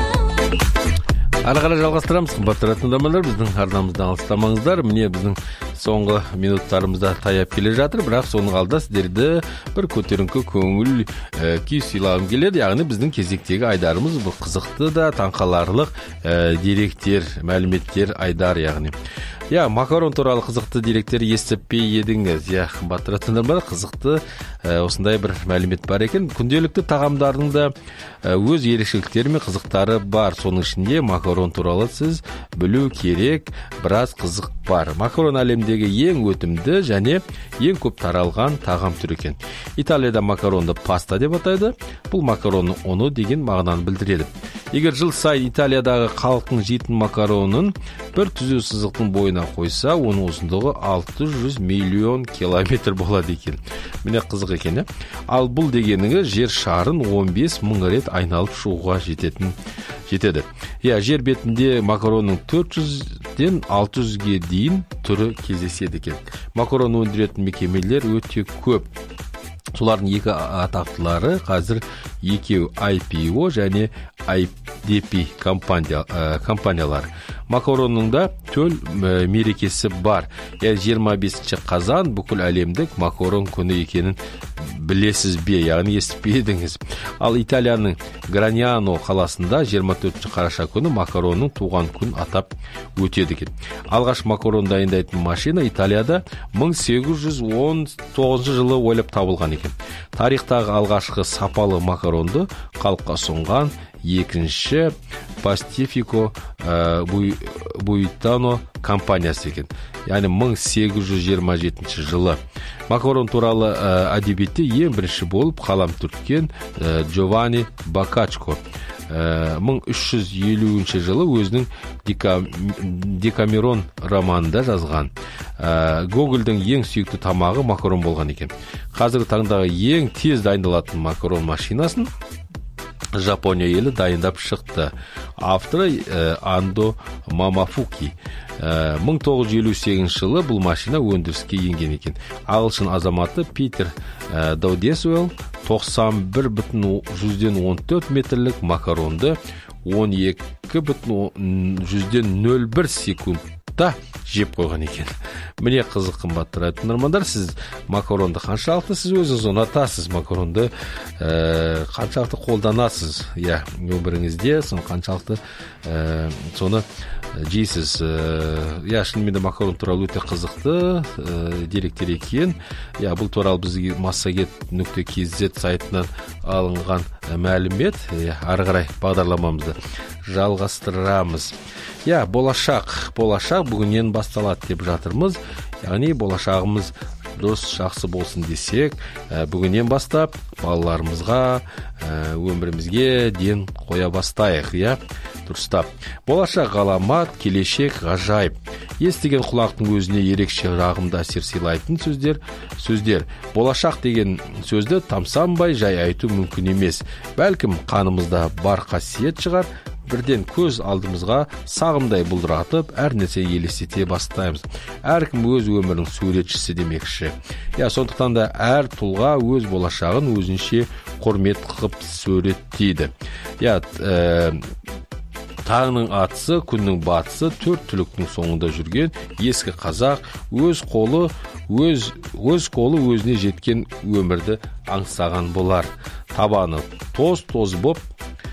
Ары қарай жалғастырамыз. Қымбатты тыңдармандар, біздің арнамыздан алыстамаңыздар. Міне біздің соңғы минуттарымызда таяп келе жатыр, бірақ соның алдында сіздерді бір көтеріңкі көңіл ә, күй сыйлағым келеді. Яғни біздің кезектегі айдарымыз бұл қызықты да таңқаларлық ә, деректер, мәліметтер айдар, яғни. Я, макарон туралы қызықты деректер естіп пе едіңіз? Я, қымбатты тыңдармандар, қызықты ә, осындай бір мәлімет бар екен. Күнделікті тағамдардың да ә, өз ерекшеліктері мен қызықтары бар. Соның ішінде макарон туралы сіз білу керек біраз қызық бар. Макарон әлемдегі ең өтімді және ең көп таралған тағам түрі екен. Италияда макаронды паста деп атайды. Бұл макаронның ұны деген мағынаны білдіреді. Егер жыл сайын Италиядағы халықтың жейтін макаронын бір түзу сызықтың бойына қойса, оның ұзындығы алты жүз миллион километр болады екен. Міне қызық екен, ал бұл дегеніңіз жер шарын он бес мың рет айналып шығуға жететін жетеді. Я, жер бетінде макаронның төрт жүзден алты жүзге дейін түрі кездеседі екен. Макарон өндіретін мекемелер өте көп. Солардың екі атақтылары қазір екеу ай пи о және ай ди пи компания, ә, компаниялар. Макаронның да төл ә, мерекесі бар. Яғни жиырма бесінші қазан бүкіл әлемдік макарон күні екенін білесіз бе, яғни естіп едіңіз. Ал Италияның Граняно қаласында жиырма төртінші қараша күні макаронның туған күн атап өтеді екен. Алғаш макарон дайындайтын машина Италияда мың сегіз жүз он тоғызыншы жылы ойлап табылған екен. Тарихтағы алғашқы сапалы макаронды халыққа ұсынған екінші Пастифико ә, Буитано компаниясы екен. Яғни мың сегіз жүз жиырма жетінші жылы. Макарон туралы ә, әдебиетте ең бірінші болып қалам түрткен ә, Джованни Боккаччо ә, мың үш жүз елуінші жылы өзінің Дека, Декамерон романында жазған. Ә, Гогольдің ең сүйікті тамағы макарон болған екен. Қазіргі таңдағы ең тез дайындалатын макарон машинасын Жапония елі дайындап шықты. Авторы ә, Андо Мамафуки. Ә, мың тоғыз жүз елу сегізінші жылы бұл машина өндіріске енген екен. Ағылшын азаматы Питер ә, Даудесуэлл тоқсан бір бүтін жүзден он төрт метрлік макаронды он екі бүтін жүзден нөл бір секундта жеп қойған екен. Міне қызық, қымбатты тыңдармандар, сіз макаронды қаншалықты сіз өзіңіз ұнатасыз, макаронды ә, қаншалықты қолданасыз, я, өміріңізде соны қаншалықты ә, соны жейсіз. Ә, я, шынымен де макарон туралы өте қызықты ә, деректер екен. Я, бұл туралы бізге массагет нүкте кз сайтынан алынған мәлімет. Я, ары қарай бағдарламамызды жалғастырамыз. Я, болашақ, болашақ бүгіннен басталады деп жатырмыз. Яғни болашағымыз дұрыс, жақсы болсын десек, ә, бүгіннен бастап балаларымызға, ә, өмірімізге ден қоя бастайық, я, дұрыстап. Болашақ ғаламат, келешек ғажайып. Естіген құлақтың өзіне ерекше жағымды әсер сыйлайтын сөздер, сөздер. Болашақ деген сөзді тамсанбай жай айту мүмкін емес. Бәлкім қанымызда бар қасиет шығар, бірден көз алдымызға сағымдай бұлдыратып, әр нәрсе елестете бастаймыз. Әркім өз өмірінің суретшісі демекші. Я, сондықтан да әр тұлға өз болашағын өзінше құрмет қылып суреттейді. Я, ә, таңның атысы, күннің батысы, төрт түліктің соңында жүрген ескі қазақ өз қолы, өз, өз қолы өзіне жеткен өмірді аңсаған болар. Табаны тоз-тоз боп,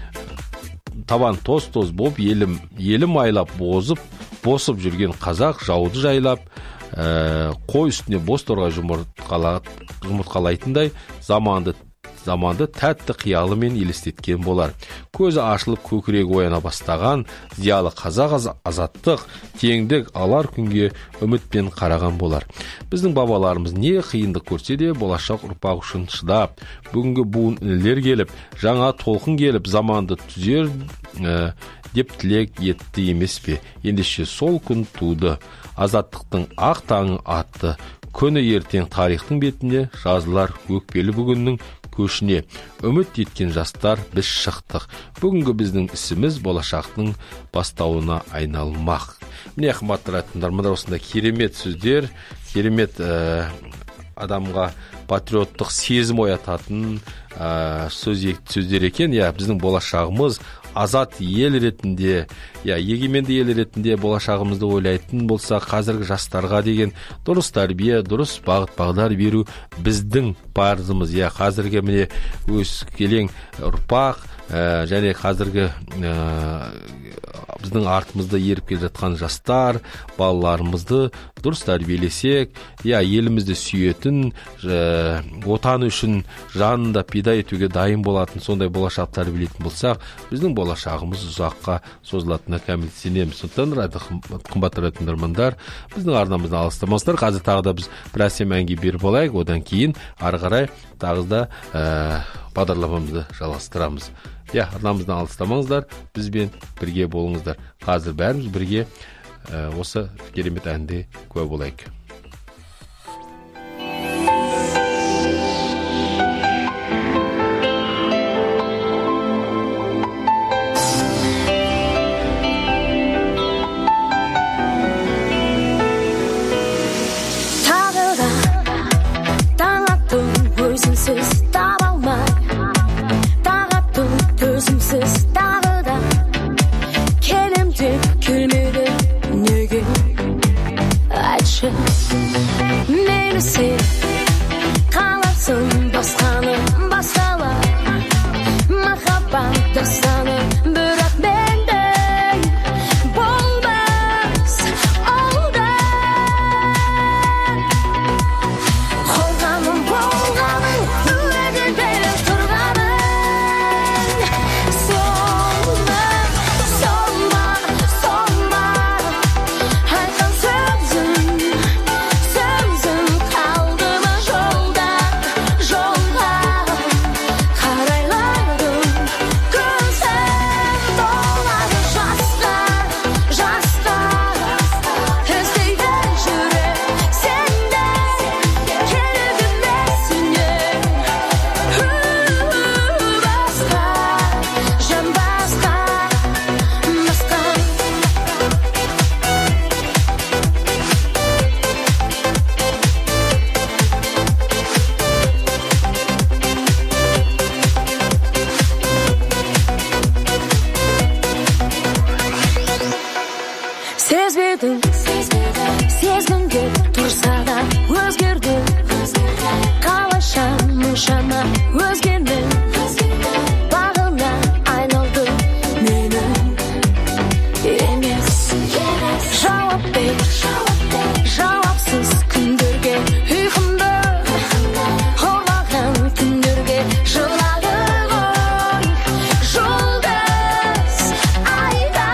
табан тоз-тоз боп, елім, елім айлап бозып, босып жүрген қазақ жауды жайлап, ә, қой үстіне боз торғай жұмыртқалайтындай заманды заманды тәтті қиялымен елестеткен болар. Көзі ашылып көкірегі ояна бастаған зиялы қазақ азаттық, теңдік алар күнге үмітпен қараған болар. Біздің бабаларымыз не қиындық көрсе де болашақ ұрпақ үшін шыдап, бүгінгі буын інілер келіп, жаңа толқын келіп, заманды түзер ә, деп тілек етті емес пе? Ендеше сол күн туды, азаттықтың ақ таңы атты, күні ертең тарихтың бетінде жазылар өкпелі бүгіннің көшіне. Үміт еткен жастар біз шықтық. Бүгінгі біздің ісіміз болашақтың бастауына айналмақ. Міне, қымбатты тыңдармандар, осындай керемет сөздер, керемет ә, адамға патриоттық сезім оятатын ә, сөз, сөздер екен. Я, біздің болашағымыз азат ел ретінде, я егеменді ел ретінде болашағымызды ойлайтын болсақ, қазіргі жастарға деген дұрыс тәрбие, дұрыс бағыт бағдар беру біздің парызымыз. Я қазіргі міне өскелең ұрпақ ә, және қазіргі ә, біздің артымызда еріп келе жатқан жастар, балаларымызды дұрыс тәрбиелесек, я елімізді сүйетін, ә, отан үшін жанында пида етуге дайын болатын сондай болашақ тәрбиелейтін болсақ, біздің болашағымыз ұзаққа созылатынына кәміл сенеміз. Сондықтан қымбатты радио тыңдармандар, біздің арнамыздан алыстамаңыздар. Қазір тағы да біз бір әсем әнге беріп болайық, одан кейін ары қарай тағы да ә, бағдарламамызды жалғастырамыз. Я, арнамыздан алыстамаңыздар, бізбен бірге болыңыздар. Қазір бәріміз бірге ә, осы керемет әнде куә болайық. Мейлі сен қалапсың басқаны басқала махаббат дастаны, бірақ мендей болмас олда. Қорғаным болғаның уәде беріп тұрғаның, солма, солма, солма айтқан сөзің сезбедің, сезгіңде тұрса да өзгерді, қалайша мұншама өзгермен бағына айналды менің емес. Жауап бер, жауапсыз күндерге, ұйқымды ұрлаған күндерге жылады ғой жұлдыз айда.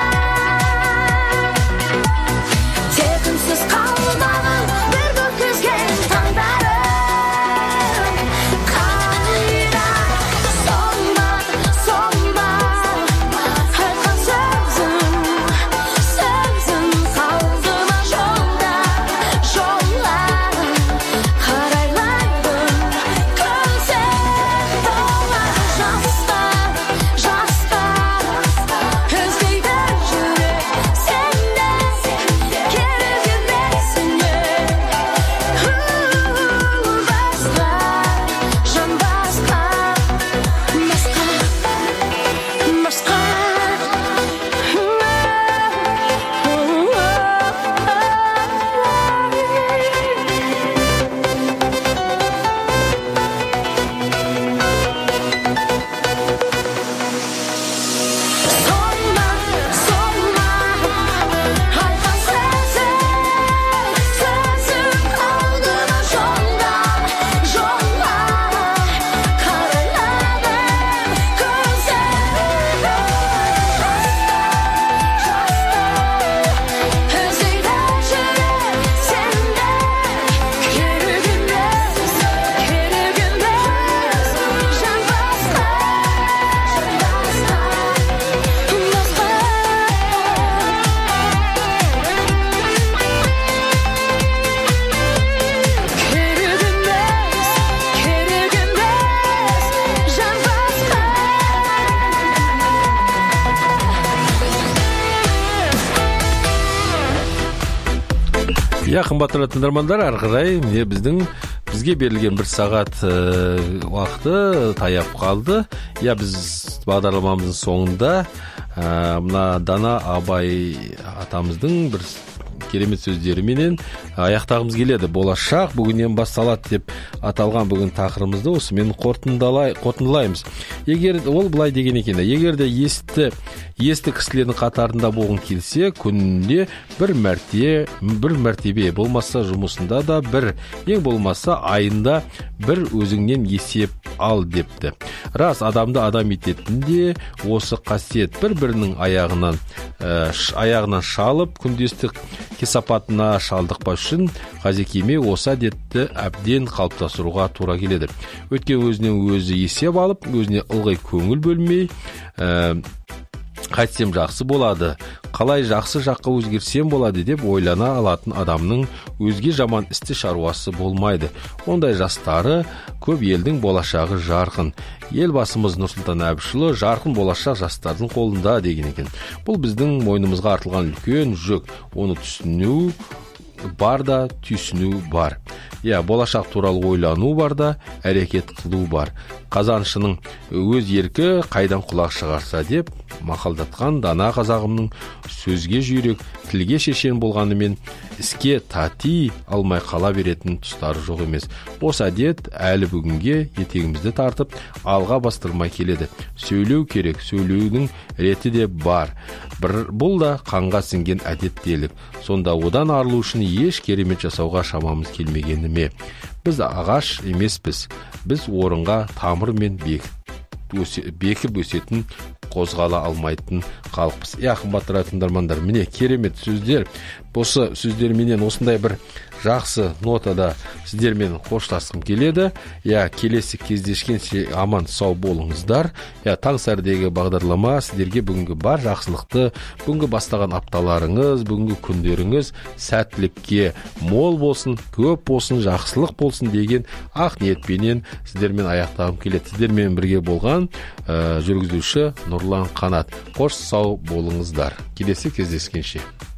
Текінсіз қалмаған бір көккізген таңдарым қайда, солма, солма айтқан сөзің, сөзің қалды ма жолда, жолға қарайлаймын көзім толады жастар, жастар іздейді жүрек сенде, керек емесіне басқа, жан басқа, басқа, басқа. Солма, солма айтқан сөзің, сөзің қалды ма жолда, жолға қарайлаймын көзім іздейді жүрек сенде, керек емес, керек емес, жан басқа, жан басқа, басқа. Керек емес, керек емес, жан басқа. Я, қымбатты тыңдармандар, ары қарай міне біздің бізге берілген бір сағат уақыты таяп қалды. Я біз бағдарламамыздың соңында мына Дана Абай атамыздың бір керемет сөздеріменен аяқтағымыз келеді. Болашақ бүгіннен басталады деп аталған бүгін тақырыбымызды осымен қорытындылаймыз. Егер ол былай деген екен, егер де есті есті кісілердің қатарында болғың келсе, күнінде бір мәрте, бір мәртебе болмаса жұмысында да бір, ең болмаса айында бір өзіңнен есеп ал депті. Рас, адамды адам ететінде осы қасиет бір-бірінің аяғынан ә, аяғынан шалып күндестік кесапатына шалдықпас үшін Қазекеме осы әдетті әбден қалыптастыруға тура келеді. Өткен өзінен өзі есеп алып, өзіне ылғи көңіл бөлмей, ә, қайтсем жақсы болады, қалай жақсы жаққа өзгерсем болады деп ойлана алатын адамның өзге жаман істі шаруасы болмайды. Ондай жастары көп елдің болашағы жарқын. Елбасымыз Нұрсұлтан Әбішұлы жарқын болашақ жастардың қолында деген екен. Бұл біздің мойнымызға артылған үлкен жүк. Оны түсіну бар да түйсіну бар. Я, болашақ туралы ойлану бар да әрекет қылу бар. Қазаншының өз еркі қайдан құлақ шығарса деп мақалдатқан дана қазағымның сөзге жүйрек, тілге шешен болғанымен іске тати алмай қала беретін тұстары жоқ емес. Осы әдет әлі бүгінге етегімізді тартып алға бастырмай келеді. Сөйлеу керек, сөйлеудің реті де бар. Бір, бұл да қанға сіңген әдет делік. Сонда одан арылу үшін еш керемет жасауға шамамыз келмегені ме? Біз ағаш емеспіз. Біз орынға тамырмен бекіп өсетін, қозғала алмайтын халықпыз. Я, қымбатты тыңдармандар, міне керемет сөздер. Осы сөздерменен осындай бір жақсы нотада сіздермен қоштасқым келеді. Я, келесі кездескенше аман сау болыңыздар. Я, таң сәрідегі бағдарлама сіздерге бүгінгі бар жақсылықты, бүгінгі бастаған апталарыңыз, бүгінгі күндеріңіз сәттілікке мол болсын, көп болсын, жақсылық болсын деген ақ ниетпенен сіздермен аяқтағым келеді. Сіздермен бірге болған ә, жүргізуші Нұрлан Қанат. Қош сау болыңыздар. Келесі кездескенше.